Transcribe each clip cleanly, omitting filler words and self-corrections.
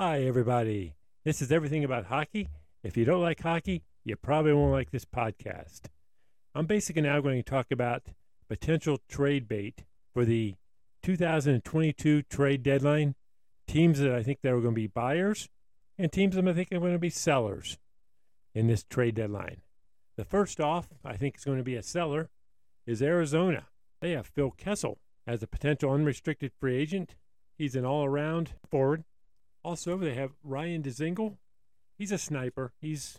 Hi, everybody. This is Everything About Hockey. If you don't like hockey, you probably won't like this podcast. I'm basically now going to talk about potential trade bait for the 2022 trade deadline, teams that I think that are going to be buyers, and teams that I think are going to be sellers in this trade deadline. The first off, I think is going to be a seller, is Arizona. They have Phil Kessel as a potential unrestricted free agent. He's an all-around forward. Also, they have Ryan Dzingel. He's a sniper. He's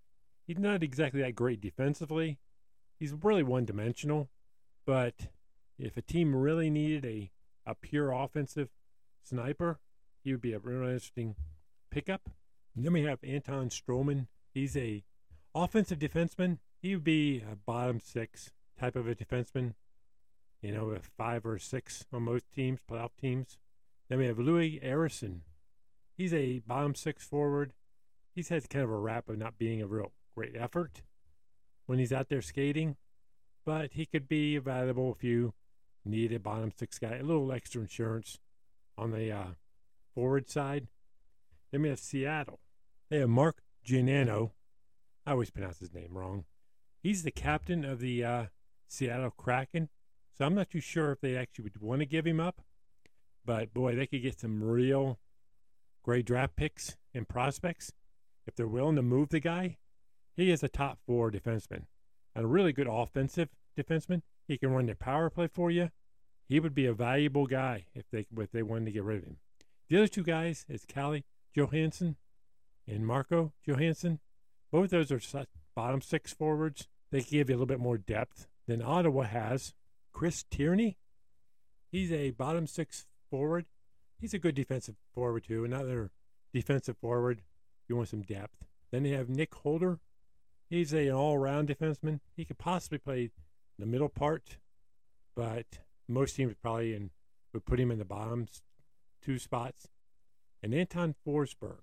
not exactly that great defensively. He's really one-dimensional. But if a team really needed a pure offensive sniper, he would be a really interesting pickup. And then we have Anton Stroman. He's a offensive defenseman. He would be a bottom six type of a defenseman. You know, a 5 or 6 on most teams, playoff teams. Then we have Louis Eriksson. He's a bottom six forward. He's had kind of a rap of not being a real great effort when he's out there skating, but he could be valuable if you need a bottom six guy, a little extra insurance on the forward side. Then we have Seattle. They have Mark Giannano. I always pronounce his name wrong. He's the captain of the Seattle Kraken, so I'm not too sure if they actually would want to give him up, but boy, they could get some real great draft picks and prospects if they're willing to move the guy. He is a top 4 defenseman and a really good offensive defenseman. He can run the power play for you. He would be a valuable guy if they wanted to get rid of him. The other 2 guys is Calle Johansson and Marco Johansson. Both those are bottom 6 forwards. They can give you a little bit more depth than Ottawa has. Chris Tierney, he's a bottom 6 forward. He's a good defensive forward, too. Another defensive forward if you want some depth. Then they have Nick Holder. He's an all-around defenseman. He could possibly play the middle part, but most teams would put him in the bottom 2 spots. And Anton Forsberg,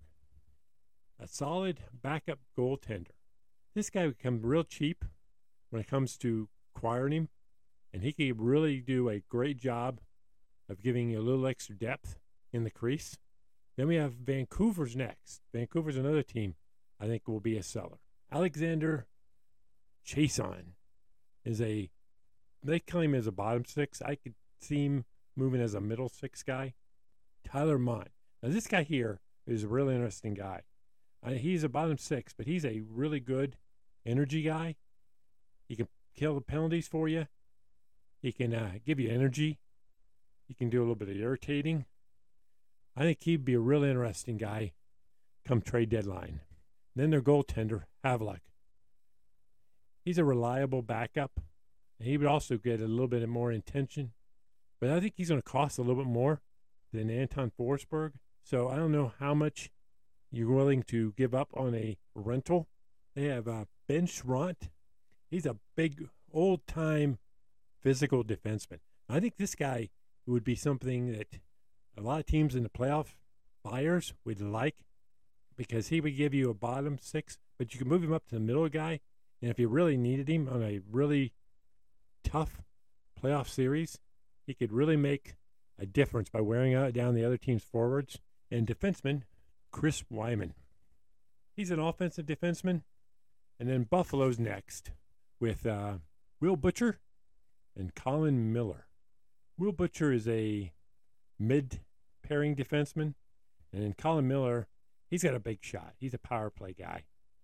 a solid backup goaltender. This guy would come real cheap when it comes to acquiring him, and he could really do a great job of giving you a little extra depth in the crease. Then we have Vancouver's next. Vancouver's another team I think will be a seller. Alexander Chiasson they claim as a bottom 6. I could see him moving as a middle 6 guy. Tyler Mott. Now this guy here is a really interesting guy. He's a bottom 6, but he's a really good energy guy. He can kill the penalties for you. He can give you energy. He can do a little bit of irritating. I think he'd be a really interesting guy come trade deadline. Then their goaltender, Havlik. He's a reliable backup. He would also get a little bit more intention. But I think he's going to cost a little bit more than Anton Forsberg. So I don't know how much you're willing to give up on a rental. They have Ben Schrott. He's a big, old-time physical defenseman. I think this guy would be something that a lot of teams in the playoff buyers would like because he would give you a bottom 6, but you can move him up to the middle guy. And if you really needed him on a really tough playoff series, he could really make a difference by wearing out down the other team's forwards. And defenseman, Chris Wyman. He's an offensive defenseman. And then Buffalo's next with Will Butcher and Colin Miller. Will Butcher is a mid-pairing defenseman. And then Colin Miller, he's got a big shot. He's a power play guy.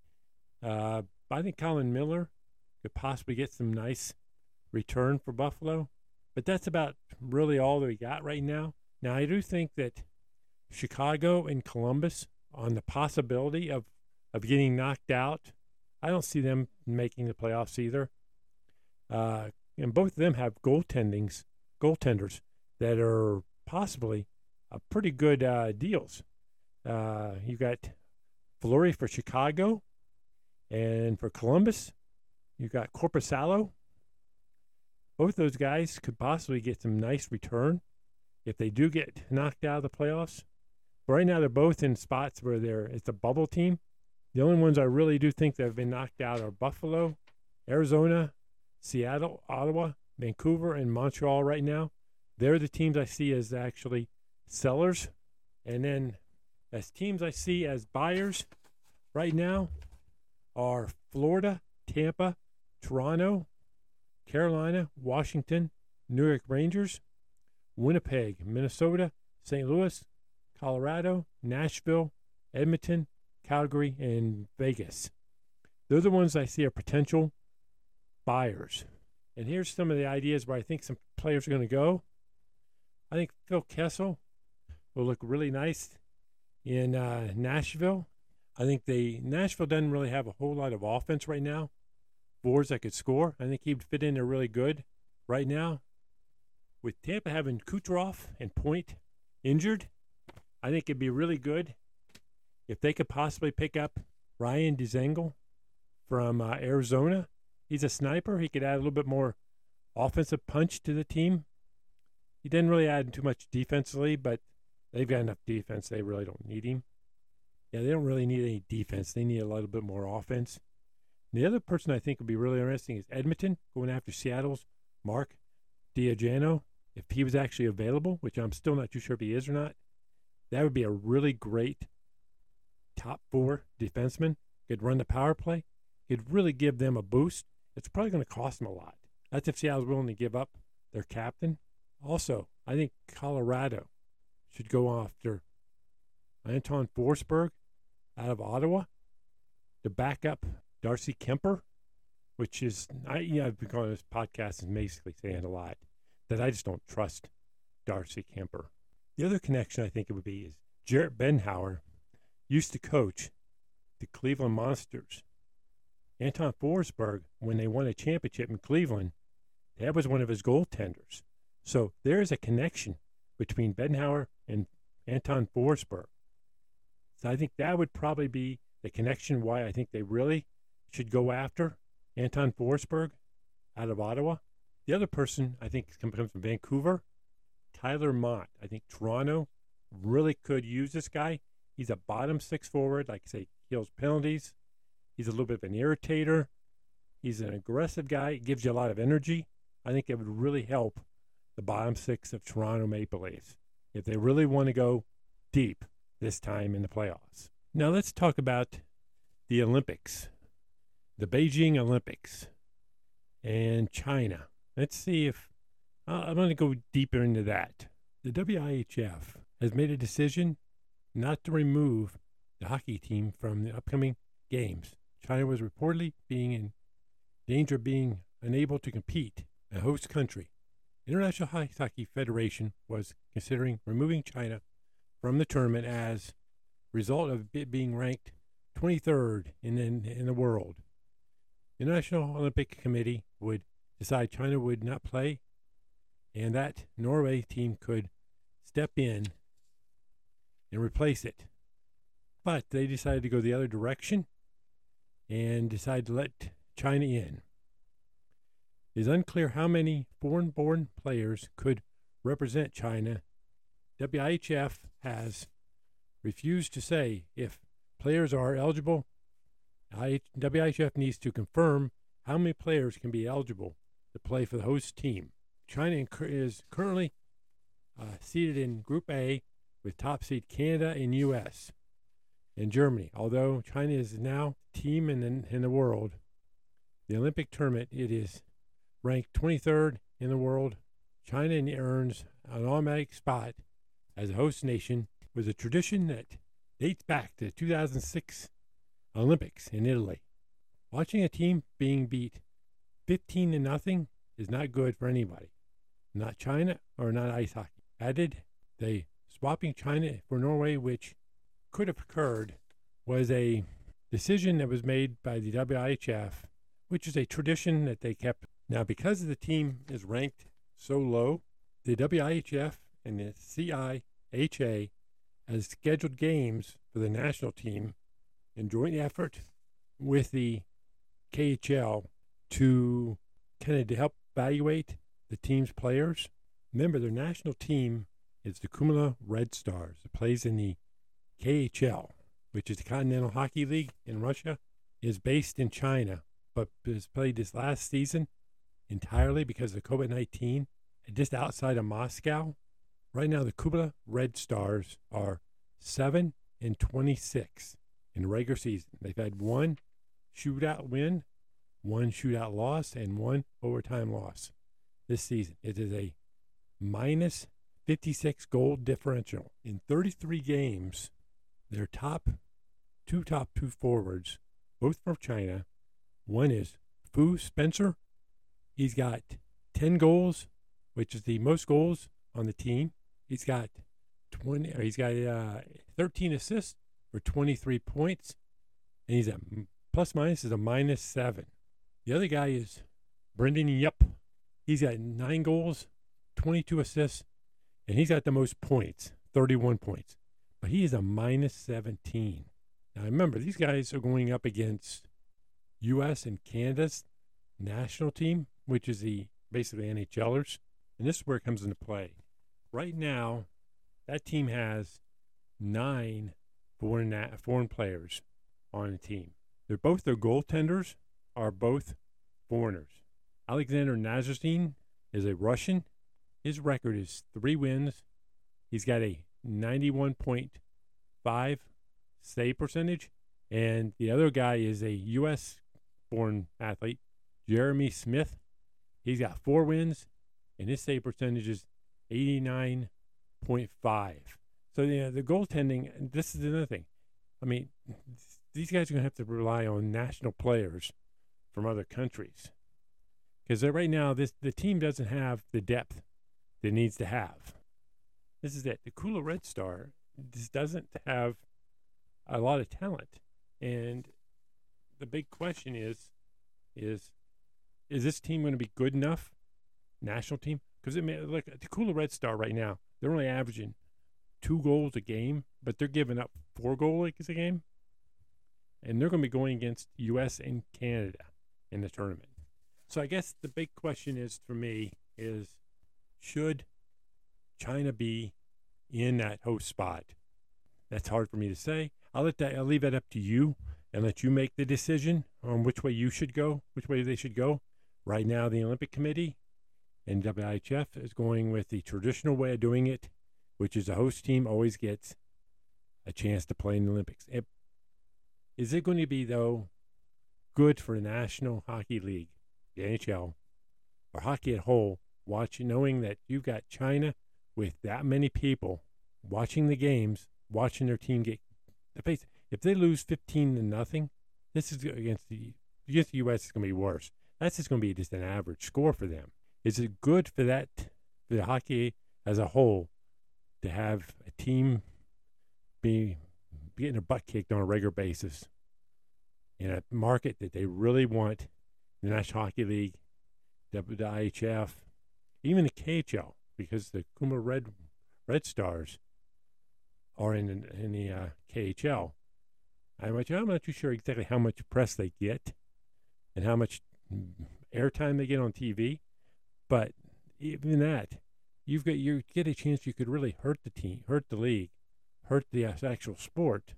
I think Colin Miller could possibly get some nice return for Buffalo. But that's about really all that we got right now. Now, I do think that Chicago and Columbus, on the possibility of getting knocked out, I don't see them making the playoffs either. And both of them have goaltenders that are possibly pretty good deals. You got Fleury for Chicago, and for Columbus, you got Korpisalo. Both those guys could possibly get some nice return if they do get knocked out of the playoffs. But right now, they're both in spots where it's a bubble team. The only ones I really do think that have been knocked out are Buffalo, Arizona, Seattle, Ottawa, Vancouver, and Montreal right now. They're the teams I see as actually sellers. And then As teams I see as buyers right now are Florida, Tampa, Toronto, Carolina, Washington, New York Rangers, Winnipeg, Minnesota, St. Louis, Colorado, Nashville, Edmonton, Calgary, and Vegas. They're the ones I see are potential buyers. And here's some of the ideas where I think some players are going to go. I think Phil Kessel will look really nice in Nashville. I think Nashville doesn't really have a whole lot of offense right now. Boards that could score. I think he'd fit in there really good right now. With Tampa having Kucherov and Point injured, I think it'd be really good if they could possibly pick up Ryan Dzingel from Arizona. He's a sniper. He could add a little bit more offensive punch to the team. He didn't really add too much defensively, but they've got enough defense. They really don't need him. Yeah, they don't really need any defense. They need a little bit more offense. And the other person I think would be really interesting is Edmonton, going after Seattle's Mark Diagano. If he was actually available, which I'm still not too sure if he is or not, that would be a really great top four defenseman. Could run the power play. Could really give them a boost. It's probably going to cost them a lot. That's if Seattle's willing to give up their captain. Also, I think Colorado should go after Anton Forsberg out of Ottawa to back up Darcy Kemper, which is, I've been calling this podcast and basically saying a lot, that I just don't trust Darcy Kemper. The other connection I think it would be is Jarrett Benhauer used to coach the Cleveland Monsters. Anton Forsberg, when they won a championship in Cleveland, that was one of his goaltenders. So there is a connection between Benhauer and Anton Forsberg. So I think that would probably be the connection why I think they really should go after Anton Forsberg out of Ottawa. The other person I think comes from Vancouver, Tyler Mott. I think Toronto really could use this guy. He's a bottom six forward, like I say, kills penalties. He's a little bit of an irritator. He's an aggressive guy. He gives you a lot of energy. I think it would really help the bottom six of Toronto Maple Leafs if they really want to go deep this time in the playoffs. Now let's talk about the Olympics, the Beijing Olympics, and China. Let's see if I'm going to go deeper into that. The WIHF has made a decision not to remove the hockey team from the upcoming games. China was reportedly being in danger of being unable to compete in a host country. International Ice Hockey Federation was considering removing China from the tournament as a result of it being ranked 23rd in the world. The International Olympic Committee would decide China would not play, and that Norway team could step in and replace it. But they decided to go the other direction and decided to let China in. It is unclear how many foreign-born players could represent China. WIHF has refused to say if players are eligible. WIHF needs to confirm how many players can be eligible to play for the host team. China is currently seated in Group A with top seed Canada and U.S. and Germany. Although China is now team in the world, the Olympic tournament, it is ranked 23rd in the world. China earns an automatic spot as a host nation with a tradition that dates back to the 2006 Olympics in Italy. Watching a team being beat 15-0 is not good for anybody, not China or not ice hockey. Added, they swapping China for Norway, which could have occurred, was a decision that was made by the WIHF, which is a tradition that they kept. Now, because the team is ranked so low, the WIHF and the CIHA has scheduled games for the national team in joint effort with the KHL to kind of help evaluate the team's players. Remember, their national team is the Kumula Red Stars. It plays in the KHL, which is the Continental Hockey League in Russia, is based in China, but has played this last season entirely because of COVID-19 just outside of Moscow. Right now, the Kumula Red Stars are 7-2 26 in the regular season. They've had one shootout win, one shootout loss, and one overtime loss this season. It is a minus 56 goal differential. In 33 games, their top two forwards, both from China. One is Fu Spencer. He's got 10 goals, which is the most goals on the team. He's got 13 assists for 23 points, and he's at plus minus is a -7. The other guy is Brendan Yep. He's got 9 goals, 22 assists, and he's got the most points, 31 points. But he is a -17. Now remember, these guys are going up against U.S. and Canada's national team, which is the basically NHLers, and this is where it comes into play. Right now, that team has 9 foreign players on the team. Their goaltenders are both foreigners. Alexander Nazarstein is a Russian. His record is 3 wins. He's got a 91.5 save percentage. And the other guy is a U.S.-born athlete, Jeremy Smith. He's got 4 wins, and his save percentage is 89.5. So the goaltending, this is another thing. I mean, these guys are going to have to rely on national players from other countries. Because right now, the team doesn't have the depth that it needs to have. This is it. The Kula Red Star just doesn't have a lot of talent. And the big question is this team going to be good enough, national team? Because look, the Kula Red Star right now, they're only averaging 2 goals a game, but they're giving up 4 goals a game. And they're going to be going against U.S. and Canada in the tournament. So I guess the big question is for me is, should China be in that host spot? That's hard for me to say. I'll leave that up to you and let you make the decision on which way you should go, which way they should go. Right now, the Olympic Committee and WIHF is going with the traditional way of doing it, which is the host team always gets a chance to play in the Olympics. Is it going to be, though, good for the National Hockey League, the NHL, or hockey at whole, knowing that you've got China with that many people watching the games, watching their team get the face? If they lose 15-0, this is against the U.S. It's going to be worse. That's just going to be just an average score for them. Is it good for the hockey as a whole to have a team be getting their butt kicked on a regular basis in a market that they really want? The National Hockey League, WIHF, even the KHL, because the Kuma Red Stars are in the KHL. I'm not too sure exactly how much press they get and how much airtime they get on TV, but even that, you get a chance you could really hurt the team, hurt the league, hurt the actual sport.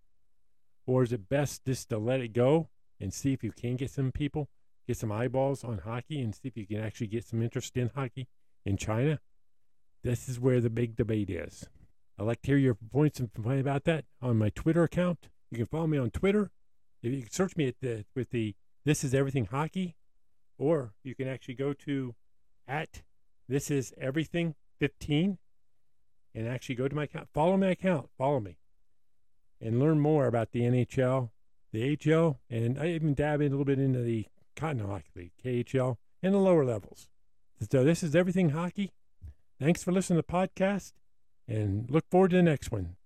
Or is it best just to let it go and see if you can get some people, get some eyeballs on hockey, and see if you can actually get some interest in hockey in China? This is where the big debate is. I'd like to hear your points about that on my Twitter account. You can follow me on Twitter. If you can search me with the This Is Everything Hockey, or you can actually go to @ThisIsEverything15 and actually go to my account. Follow my account. Follow me. And learn more about the NHL, the AHL, and I even dab in a little bit into the Continental Hockey League, KHL, and the lower levels. So this is Everything Hockey. Thanks for listening to the podcast, and look forward to the next one.